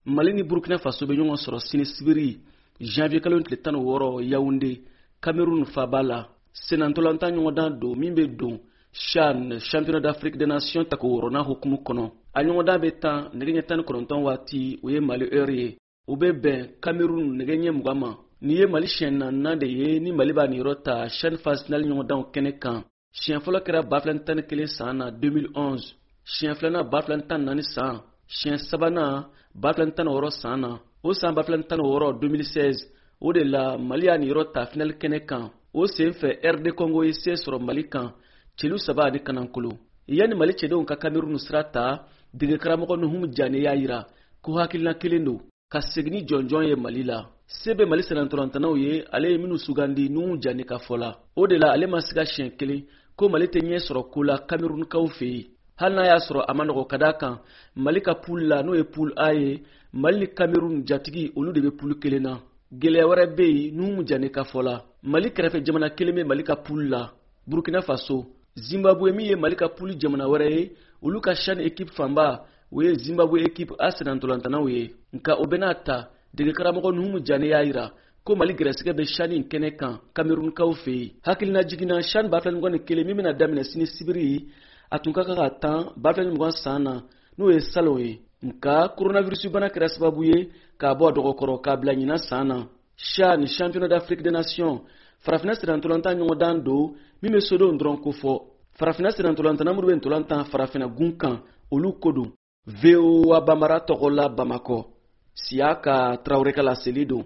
Mali ni Burkina Faso be ɲɔgɔn sɔrɔ sini sibiri janvier kalo tile 16 Yaoundé Cameroun fabala senantolantan ɲɔgɔndan don min be don CHAN Championnat d'Afrique des Nations tako worona hukumu kɔnɔ. A ɲɔgɔndan be tan nɛgɛ ɲɛ 19 waati o ye Mali heure ye. U be bɛn Cameroun nɛgɛ ɲɛ 20 ma. Ni ye Mali siɲɛ 4nan de ye ni Mali b'a niyɔrɔ ta CHAN phase finale ɲɔgɔndanw kɛnɛ kan. Siɲɛ fɔlɔ kɛra 2011 san na 2011, siɲɛ filanan 2014 san, siɲɛ sabanan 2016 san na. O san 2016 2016 o de la Mali y'a niyɔrɔ ta finale kɛnɛ kan. O sen fɛ RD Congo ye se sɔrɔ Mali kan celu 3 ani kanankolo. Yani Mali cɛdenw ka Cameroun sira ta, dege karamɔgɔ Nuhum Diané y'a yira ko hakilina kelen don ka segin ni jɔnjɔn ye Mali la. Se bɛ Mali senatolantanaw ye ale ye minnu sugandi Nuhum Diané ka fɔ la. O de la ale ma siga siɲɛ kelen ko Mali tɛ ɲɛ sɔrɔ ko la Camerounkaw fɛ yen. Hali n'a y'a sɔrɔ a ma nɔgɔ ka d'a kan Mali ka poule la n'o ye poule A ye, Mali ni Cameroun jatigi olu de bɛ poule kelen na. Gɛlɛya wɛrɛ bɛ yen Nuhum Diané ka fɔ la. Mali kɛrɛfɛ jamana kelen bɛ Mali ka poule la, Burkina Faso. Zimbabwe min ye Mali ka poule jamana wɛrɛ ye, olu ka CHAN équipe fanba o ye Zimbabwe équipe A senatolantanaw ye. Nka o bɛ n'a ta dege karamɔgɔ Nuhum Diané y'a yira ko Mali gɛrɛsɛgɛ bɛ CHAN in kɛnɛ kan Camerounkaw fɛ yen. Hakilina jiginna CHAN 2021 min bɛna daminɛ sini sibiri a tun ka kan ka tan 2020 san na n'o ye salon ye. Nka coronavirus bana kɛra sababu ye k'a bɔ a dɔgɔkɔrɔ k'a bila ɲinan san na. CHAN Championnat d'Afrique des Nations farafinna senantolantan ɲɔgɔndan don min bɛ sodenw dɔrɔn ko fɔ. Farafinna senantolantana minnu bɛ ntolantan farafinna gun kan olu ko don. VOA Bambara tɔgɔ la Bamakɔ. Siaka Traoré ka laseli don.